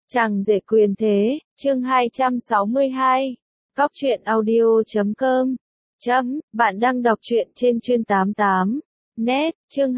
Chàng rể quyền thế, chương 262. Góc truyện audio.com. Bạn đang đọc truyện trên chuyên 88. Net, chương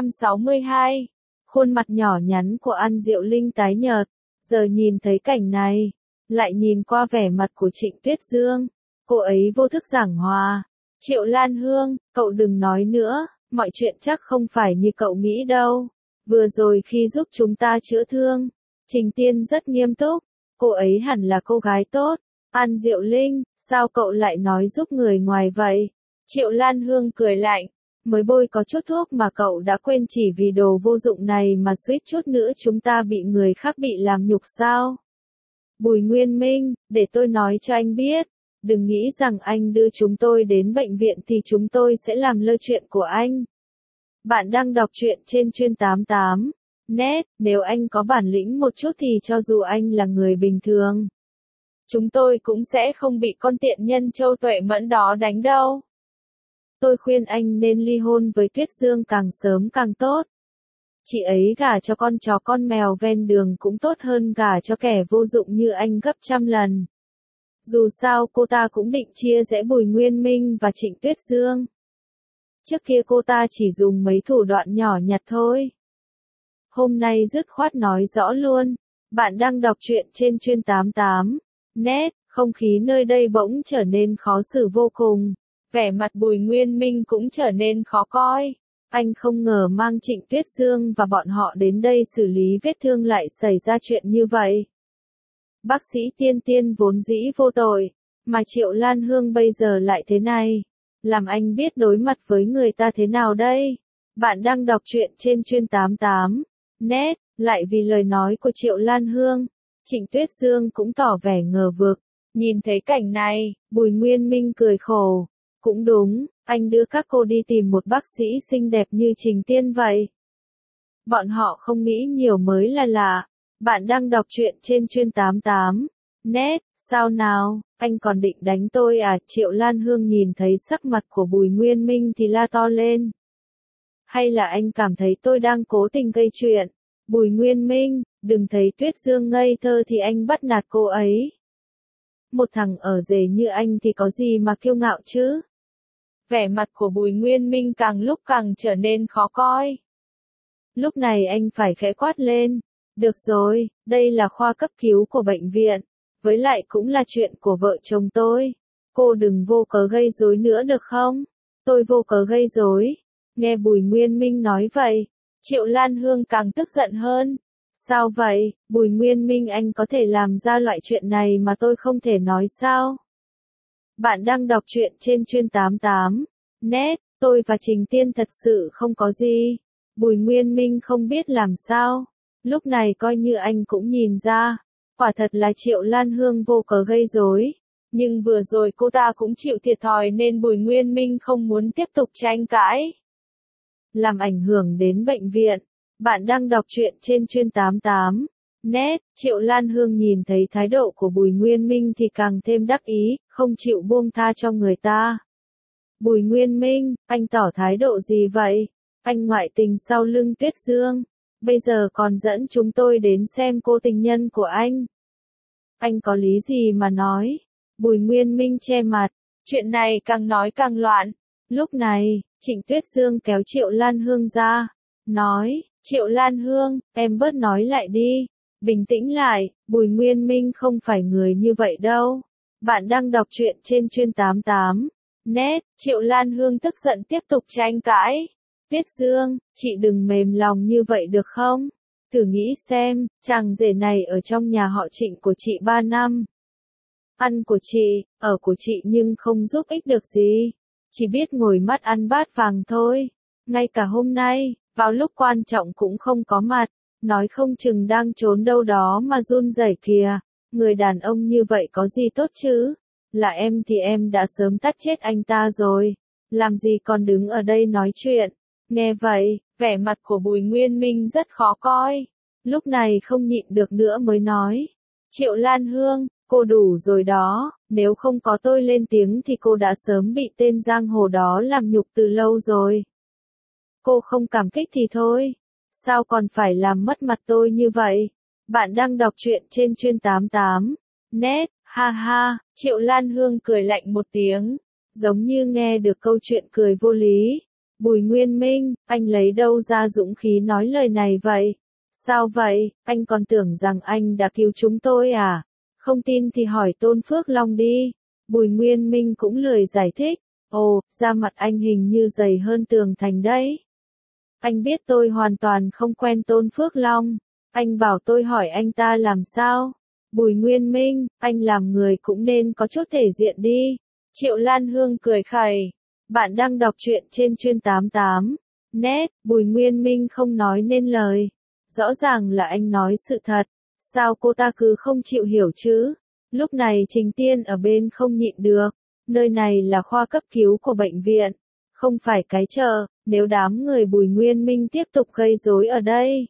262. Khuôn mặt nhỏ nhắn của An Diệu Linh tái nhợt, giờ nhìn thấy cảnh này, lại nhìn qua vẻ mặt của Trịnh Tuyết Dương, cô ấy vô thức giảng hòa. Triệu Lan Hương, cậu đừng nói nữa, mọi chuyện chắc không phải như cậu nghĩ đâu. Vừa rồi khi giúp chúng ta chữa thương, Trình Tiên rất nghiêm túc, cô ấy hẳn là cô gái tốt. An Diệu Linh, sao cậu lại nói giúp người ngoài vậy? Triệu Lan Hương cười lạnh, mới bôi có chút thuốc mà cậu đã quên chỉ vì đồ vô dụng này mà suýt chút nữa chúng ta bị người khác bị làm nhục sao? Bùi Nguyên Minh, để tôi nói cho anh biết, đừng nghĩ rằng anh đưa chúng tôi đến bệnh viện thì chúng tôi sẽ làm lơ chuyện của anh. Bạn đang đọc truyện trên chuyên 88. Net, nếu anh có bản lĩnh một chút thì cho dù anh là người bình thường, chúng tôi cũng sẽ không bị con tiện nhân Châu Tuệ Mẫn đó đánh đâu. Tôi khuyên anh nên ly hôn với Tuyết Dương càng sớm càng tốt. Chị ấy gả cho con chó con mèo ven đường cũng tốt hơn gả cho kẻ vô dụng như anh gấp trăm lần. Dù sao cô ta cũng định chia rẽ Bùi Nguyên Minh và Trịnh Tuyết Dương. Trước kia cô ta chỉ dùng mấy thủ đoạn nhỏ nhặt thôi. Hôm nay dứt khoát nói rõ luôn. Bạn đang đọc truyện trên chuyên 88. Net, không khí nơi đây bỗng trở nên khó xử vô cùng. Vẻ mặt Bùi Nguyên Minh cũng trở nên khó coi. Anh không ngờ mang Trịnh Tuyết Dương và bọn họ đến đây xử lý vết thương lại xảy ra chuyện như vậy. Bác sĩ Tiên vốn dĩ vô tội, mà Triệu Lan Hương bây giờ lại thế này. Làm anh biết đối mặt với người ta thế nào đây? Bạn đang đọc truyện trên chuyên 88. Net, lại vì lời nói của Triệu Lan Hương, Trịnh Tuyết Dương cũng tỏ vẻ ngờ vực. Nhìn thấy cảnh này, Bùi Nguyên Minh cười khổ. Cũng đúng, anh đưa các cô đi tìm một bác sĩ xinh đẹp như Trình Tiên vậy. Bọn họ không nghĩ nhiều mới là lạ. Bạn đang đọc truyện trên chuyên 88. Net, sao nào, anh còn định đánh tôi à? Triệu Lan Hương nhìn thấy sắc mặt của Bùi Nguyên Minh thì la to lên. Hay là anh cảm thấy tôi đang cố tình gây chuyện? Bùi Nguyên Minh, đừng thấy Tuyết Dương ngây thơ thì anh bắt nạt cô ấy. Một thằng ở rể như anh thì có gì mà kiêu ngạo chứ? Vẻ mặt của Bùi Nguyên Minh càng lúc càng trở nên khó coi. Lúc này anh phải khẽ quát lên. Được rồi, đây là khoa cấp cứu của bệnh viện, với lại cũng là chuyện của vợ chồng tôi. Cô đừng vô cớ gây rối nữa được không? Tôi vô cớ gây rối. Nghe Bùi Nguyên Minh nói vậy, Triệu Lan Hương càng tức giận hơn. Sao vậy, Bùi Nguyên Minh anh có thể làm ra loại chuyện này mà tôi không thể nói sao? Bạn đang đọc truyện trên chuyên 88. Net, tôi và Trình Tiên thật sự không có gì. Bùi Nguyên Minh không biết làm sao. Lúc này coi như anh cũng nhìn ra, quả thật là Triệu Lan Hương vô cớ gây rối. Nhưng vừa rồi cô ta cũng chịu thiệt thòi nên Bùi Nguyên Minh không muốn tiếp tục tranh cãi. Làm ảnh hưởng đến bệnh viện. Bạn đang đọc truyện trên chuyên 88. Net, Triệu Lan Hương nhìn thấy thái độ của Bùi Nguyên Minh thì càng thêm đắc ý, không chịu buông tha cho người ta. Bùi Nguyên Minh, anh tỏ thái độ gì vậy? Anh ngoại tình sau lưng Tuyết Dương. Bây giờ còn dẫn chúng tôi đến xem cô tình nhân của anh. Anh có lý gì mà nói? Bùi Nguyên Minh che mặt. Chuyện này càng nói càng loạn. Lúc này, Trịnh Tuyết Dương kéo Triệu Lan Hương ra. Nói, Triệu Lan Hương, em bớt nói lại đi. Bình tĩnh lại, Bùi Nguyên Minh không phải người như vậy đâu. Bạn đang đọc truyện trên chuyên 88. Net, Triệu Lan Hương tức giận tiếp tục tranh cãi. Tuyết Dương, chị đừng mềm lòng như vậy được không? Thử nghĩ xem, chàng rể này ở trong nhà họ Trịnh của chị 3 năm. Ăn của chị, ở của chị nhưng không giúp ích được gì. Chỉ biết ngồi mắt ăn bát vàng thôi. Ngay cả hôm nay, vào lúc quan trọng cũng không có mặt. Nói không chừng đang trốn đâu đó mà run rẩy kìa. Người đàn ông như vậy có gì tốt chứ? Là em thì em đã sớm tát chết anh ta rồi. Làm gì còn đứng ở đây nói chuyện? Nghe vậy, vẻ mặt của Bùi Nguyên Minh rất khó coi. Lúc này không nhịn được nữa mới nói. Triệu Lan Hương, cô đủ rồi đó, nếu không có tôi lên tiếng thì cô đã sớm bị tên giang hồ đó làm nhục từ lâu rồi. Cô không cảm kích thì thôi. Sao còn phải làm mất mặt tôi như vậy? Bạn đang đọc truyện trên chuyên 88 net, ha ha, Triệu Lan Hương cười lạnh một tiếng, giống như nghe được câu chuyện cười vô lý. Bùi Nguyên Minh, anh lấy đâu ra dũng khí nói lời này vậy? Sao vậy, anh còn tưởng rằng anh đã cứu chúng tôi à? Không tin thì hỏi Tôn Phước Long đi. Bùi Nguyên Minh cũng lười giải thích. Ồ, da mặt anh hình như dày hơn tường thành đấy. Anh biết tôi hoàn toàn không quen Tôn Phước Long. Anh bảo tôi hỏi anh ta làm sao? Bùi Nguyên Minh, anh làm người cũng nên có chút thể diện đi. Triệu Lan Hương cười khẩy. Bạn đang đọc truyện trên chuyên 88 net, Bùi Nguyên Minh không nói nên lời. Rõ ràng là anh nói sự thật. Sao cô ta cứ không chịu hiểu chứ? Lúc này Trình Tiên ở bên không nhịn được. Nơi này là khoa cấp cứu của bệnh viện. Không phải cái chợ, nếu đám người Bùi Nguyên Minh tiếp tục gây rối ở đây,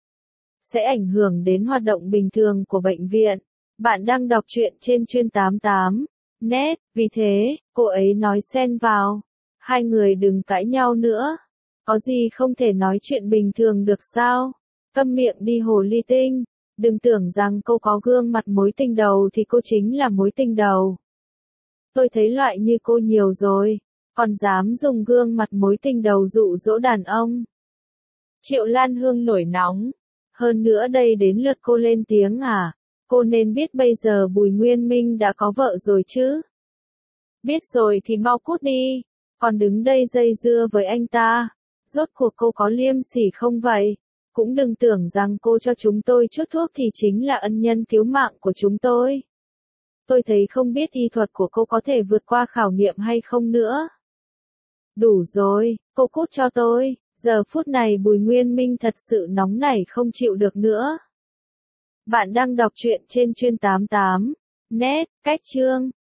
sẽ ảnh hưởng đến hoạt động bình thường của bệnh viện. Bạn đang đọc truyện trên chuyên 88 net, vì thế, cô ấy nói xen vào. Hai người đừng cãi nhau nữa. Có gì không thể nói chuyện bình thường được sao? Câm miệng đi hồ ly tinh. Đừng tưởng rằng cô có gương mặt mối tình đầu thì cô chính là mối tình đầu. Tôi thấy loại như cô nhiều rồi, còn dám dùng gương mặt mối tình đầu dụ dỗ đàn ông. Triệu Lan Hương nổi nóng. Hơn nữa đây đến lượt cô lên tiếng à? Cô nên biết bây giờ Bùi Nguyên Minh đã có vợ rồi chứ. Biết rồi thì mau cút đi, còn đứng đây dây dưa với anh ta. Rốt cuộc cô có liêm sỉ không vậy? Cũng đừng tưởng rằng cô cho chúng tôi chút thuốc thì chính là ân nhân cứu mạng của chúng tôi. Tôi thấy không biết y thuật của cô có thể vượt qua khảo nghiệm hay không nữa. Đủ rồi, cô cút cho tôi. Giờ phút này Bùi Nguyên Minh thật sự nóng nảy không chịu được nữa. Bạn đang đọc truyện trên chuyên 88 net, cách chương